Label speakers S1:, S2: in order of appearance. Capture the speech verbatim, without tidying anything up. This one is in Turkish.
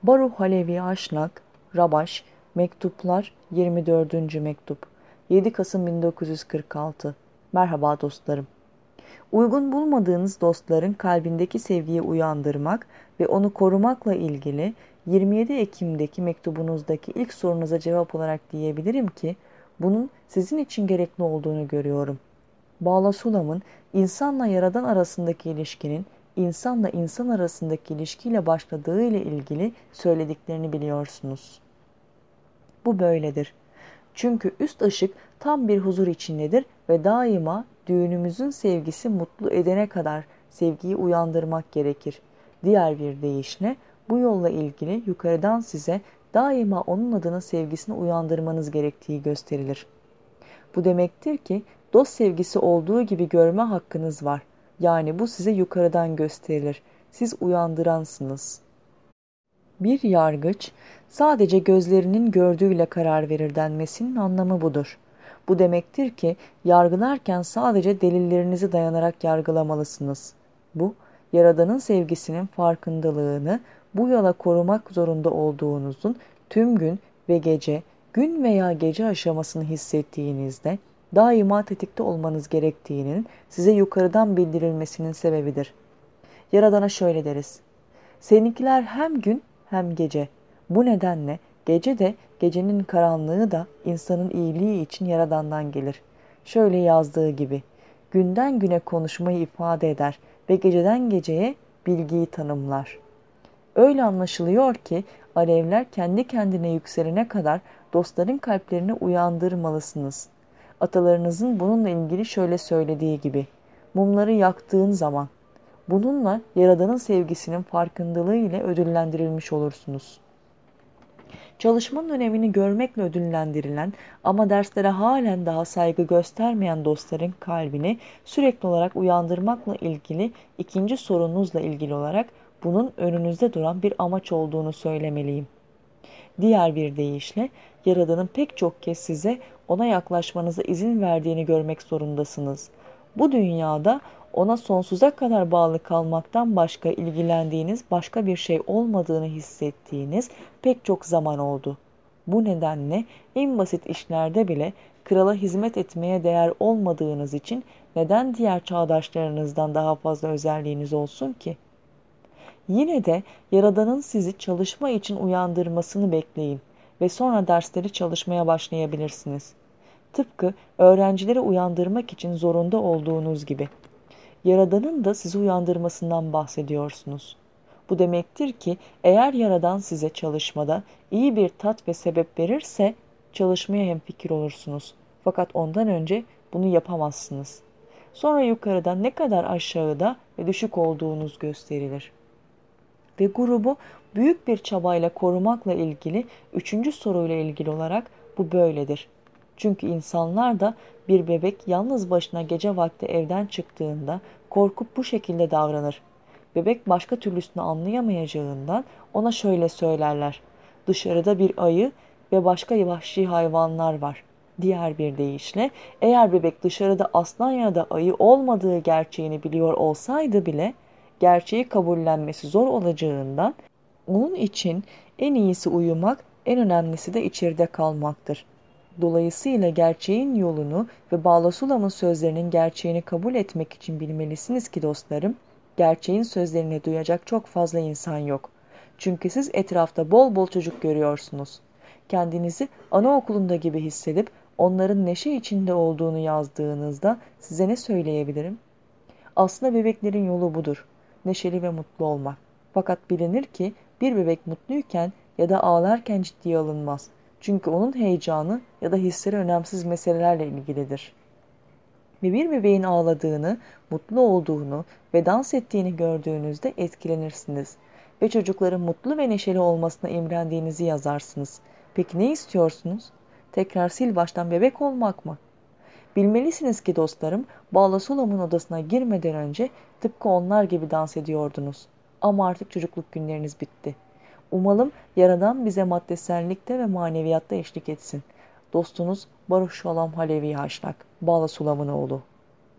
S1: Baruh Halevi Haşnak, Rabaş, Mektuplar yirmi dördüncü Mektup, yedi Kasım bin dokuz yüz kırk altı. Merhaba dostlarım. Uygun bulmadığınız dostların kalbindeki sevgiyi uyandırmak ve onu korumakla ilgili yirmi yedi Ekim'deki mektubunuzdaki ilk sorunuza cevap olarak diyebilirim ki, bunun sizin için gerekli olduğunu görüyorum. Bağla Sulam'ın insanla yaradan arasındaki ilişkinin insanla insan arasındaki ilişkiyle başladığı ile ilgili söylediklerini biliyorsunuz. Bu böyledir. Çünkü üst ışık tam bir huzur içindedir ve daima düğünümüzün sevgisi mutlu edene kadar sevgiyi uyandırmak gerekir. Diğer bir deyişle bu yolla ilgili yukarıdan size daima onun adına sevgisini uyandırmanız gerektiği gösterilir. Bu demektir ki dost sevgisi olduğu gibi görme hakkınız var. Yani bu size yukarıdan gösterilir. Siz uyandıransınız. Bir yargıç sadece gözlerinin gördüğüyle karar verir denmesinin anlamı budur. Bu demektir ki yargılarken sadece delillerinizi dayanarak yargılamalısınız. Bu, Yaradan'ın sevgisinin farkındalığını bu yola korumak zorunda olduğunuzun tüm gün ve gece, gün veya gece aşamasını hissettiğinizde daima tetikte olmanız gerektiğinin size yukarıdan bildirilmesinin sebebidir. Yaradan'a şöyle deriz: seninkiler hem gün hem gece. Bu nedenle gece de gecenin karanlığı da insanın iyiliği için Yaradan'dan gelir. Şöyle yazdığı gibi, günden güne konuşmayı ifade eder ve geceden geceye bilgiyi tanımlar. Öyle anlaşılıyor ki alevler kendi kendine yükselene kadar dostların kalplerini uyandırmalısınız. Atalarınızın bununla ilgili şöyle söylediği gibi, mumları yaktığın zaman, bununla Yaradan'ın sevgisinin farkındalığı ile ödüllendirilmiş olursunuz. Çalışmanın önemini görmekle ödüllendirilen ama derslere halen daha saygı göstermeyen dostların kalbini sürekli olarak uyandırmakla ilgili ikinci sorunuzla ilgili olarak bunun önünüzde duran bir amaç olduğunu söylemeliyim. Diğer bir deyişle Yaradan'ın pek çok kez size ona yaklaşmanıza izin verdiğini görmek zorundasınız. Bu dünyada ona sonsuza kadar bağlı kalmaktan başka ilgilendiğiniz başka bir şey olmadığını hissettiğiniz pek çok zaman oldu. Bu nedenle en basit işlerde bile krala hizmet etmeye değer olmadığınız için neden diğer çağdaşlarınızdan daha fazla özelliğiniz olsun ki? Yine de Yaradan'ın sizi çalışma için uyandırmasını bekleyin ve sonra dersleri çalışmaya başlayabilirsiniz. Tıpkı öğrencileri uyandırmak için zorunda olduğunuz gibi. Yaradan'ın da sizi uyandırmasından bahsediyorsunuz. Bu demektir ki eğer Yaradan size çalışmada iyi bir tat ve sebep verirse çalışmaya hemfikir olursunuz. Fakat ondan önce bunu yapamazsınız. Sonra yukarıda ne kadar aşağıda ve düşük olduğunuz gösterilir. Ve grubu büyük bir çabayla korumakla ilgili üçüncü soruyla ilgili olarak bu böyledir. Çünkü insanlar da bir bebek yalnız başına gece vakti evden çıktığında korkup bu şekilde davranır. Bebek başka türlüsünü anlayamayacağından ona şöyle söylerler: dışarıda bir ayı ve başka vahşi hayvanlar var. Diğer bir deyişle eğer bebek dışarıda aslan ya da ayı olmadığı gerçeğini biliyor olsaydı bile gerçeği kabullenmesi zor olacağından onun için en iyisi uyumak, en önemlisi de içeride kalmaktır. Dolayısıyla gerçeğin yolunu ve Bağla Sulam'ın sözlerinin gerçeğini kabul etmek için bilmelisiniz ki dostlarım, gerçeğin sözlerini duyacak çok fazla insan yok. Çünkü siz etrafta bol bol çocuk görüyorsunuz. Kendinizi anaokulunda gibi hissedip onların neşe içinde olduğunu yazdığınızda size ne söyleyebilirim? Aslında bebeklerin yolu budur: neşeli ve mutlu olmak. Fakat bilinir ki bir bebek mutluyken ya da ağlarken ciddiye alınmaz. Çünkü onun heyecanı ya da hisleri önemsiz meselelerle ilgilidir. Ve bir bebeğin ağladığını, mutlu olduğunu ve dans ettiğini gördüğünüzde etkilenirsiniz. Ve çocukların mutlu ve neşeli olmasına imrendiğinizi yazarsınız. Peki ne istiyorsunuz? Tekrar sil baştan bebek olmak mı? Bilmelisiniz ki dostlarım, Bağla Sulam'ın odasına girmeden önce tıpkı onlar gibi dans ediyordunuz. Ama artık çocukluk günleriniz bitti. Umalım Yaradan bize maddesellikte ve maneviyatta eşlik etsin. Dostunuz Baruh Şolam Halevi Haşnak, Bağla Sulam'ın oğlu.